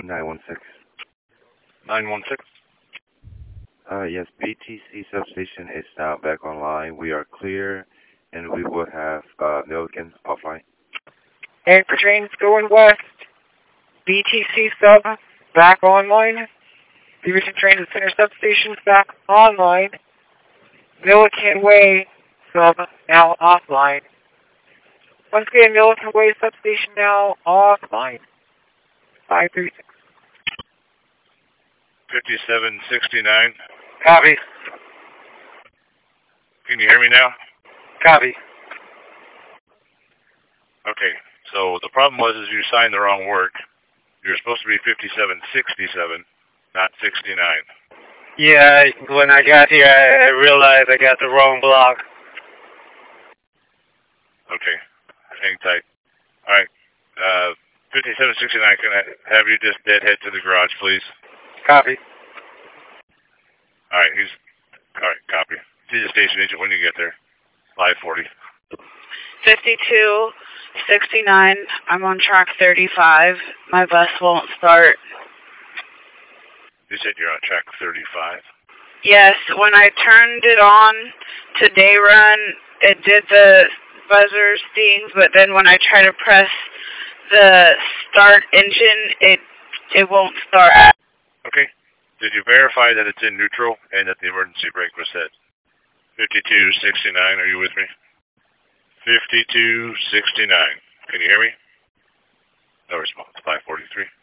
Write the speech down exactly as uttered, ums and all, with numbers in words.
nine one six. nine one six. Uh, yes, B T C substation is now back online. We are clear, and we will have uh, Milliken offline. Anchor trains going west. B T C sub back online. Division trains at Center substations back online. Milliken Way sub now offline. Once again, Milliken Way substation now offline. five three six. fifty-seven sixty-nine. Copy. Can you hear me now? Copy. Okay, so the problem was is you signed the wrong work. You're supposed to be fifty-seven sixty-seven, not sixty-nine. Yeah, when I got here, I, I realized I got the wrong block. Okay, hang tight. All right, uh, fifty-seven sixty-nine, can I have you just deadhead to the garage, please? Copy. All right, he's, all right, copy. See the station agent when you get there. five forty. fifty-two sixty-nine, I'm on track thirty-five. My bus won't start. You said you're on track thirty-five? Yes, when I turned it on to day run, it did the buzzer stings, but then when I try to press the start engine, it it won't start. Okay. Did you verify that it's in neutral and that the emergency brake was set? fifty-two sixty-nine, are you with me? fifty-two sixty-nine. Can you hear me? No response. five forty-three.